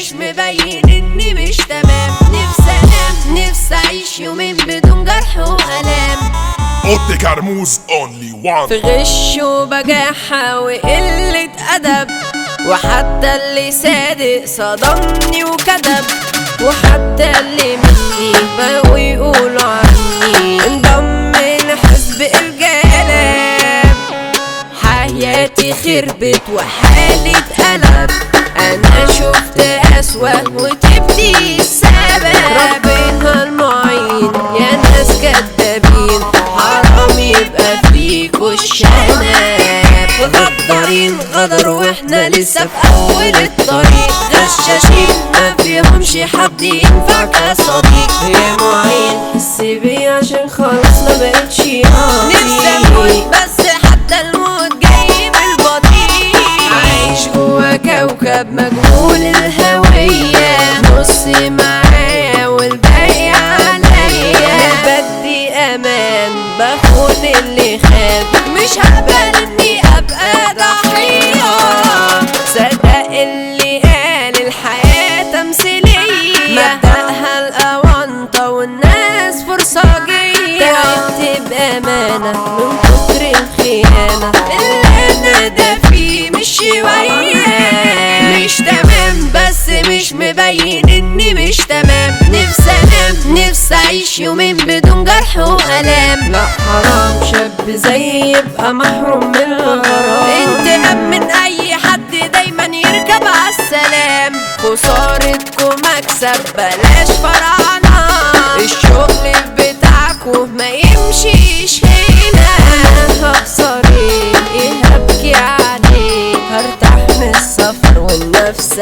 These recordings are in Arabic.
مش مبين اني مش تمام. نفسي انام، نفسي اعيش يومين بدون جرح والام. اوضتي كرموز only one. في غش وبجاحة وقلة أدب، وحتى اللي صادق صدمني وكذب، وحتى اللي مني بقوا يقولوا عني انضم لحزب الجلاب. حياتي خربت وحالي اتقلب، انا شفت اسوأ وتبدي السبب. ربنا المعين يا ناس كدابين، حرام يبقى فيكوا الشناب. غدارين غدروا واحنا لسه في اول الطريق، غشاشين ما فيهمش حد ينفع كصديق. يا معين حس بيا عشان خلاص ما بقتش قاضي. نفسي اموت بس حتى الموت جاي بالبطيء، عايش جوا كوكب مجهول الهوية، نصي معايا والباقي عليا. بدي امان بخون اللي خاب، مش هقبل اني ابقى ضحية. صدق اللي قال الحياة تمثيلية، مبدأها الأونطة والناس فرصاجية. تعبت بأمانة من كتر الخيانة، اللي أنا ده فيه مش شوية. مش تمام بس مش مبين اني مش تمام. نفسي انام، نفسي اعيش يومين بدون جرح والام. لا حرام شاب زي يبقى محروم من الغرام. انتقام من اي حد دايما يركب عالسلام. خسارتكم مكسب بلاش فرعنا، الشغل بتاعكم ما يمشيش هنا. هخسر ايه هبكي عليه، هرتاح من السفر والنفس.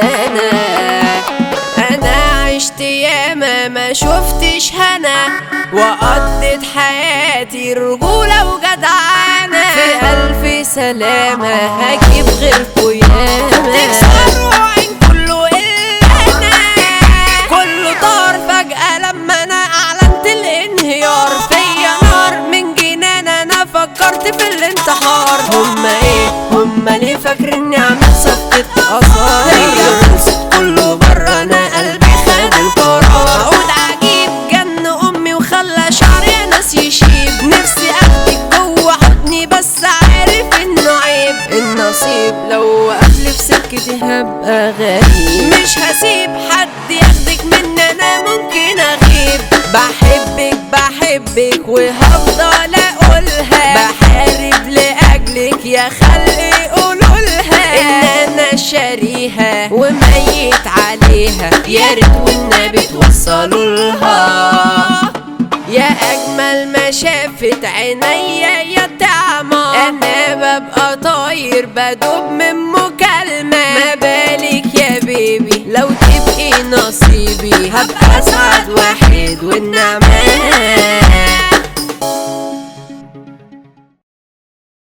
انا عشت ياما ما شفتش هنا، وقضيت حياتي رجولة وجدعانة. في ألف سلامة هجيب غيركوا ياما، تكسروا عين كله إلا أنا. كله طار فجأة لما أنا أعلنت الانهيار. فيا نار من جنان أنا فكرت في الانتحار. هما إيه هما ليه فاكريني عامل صفقة آثار؟ هي خلصت كله برا، أنا قلبي خد القرار. عود عجيب جن أمي وخلى شعري ناس يشيب. نفسي أخدك جوه حضني بس عارف إنه عيب. النصيب لو وقفلي في سكتي هبقى غريب، مش هسيب حد ياخدك مني أنا ممكن أغيب. بحبك بحبك وهفضل أقولها، بحارب لأجلك يا خلقي قولولها. إن أنا شاريها وميت عليها، يا ريت والنبي توصلوا لها. يا أجمل ما شافت عينيا يا طعمة، أنا ببقى طاير بدوب من مكالمة. ما بالك يا بيبي لو تبقي نصيبي، هبقى أسعد واحد والنعمة.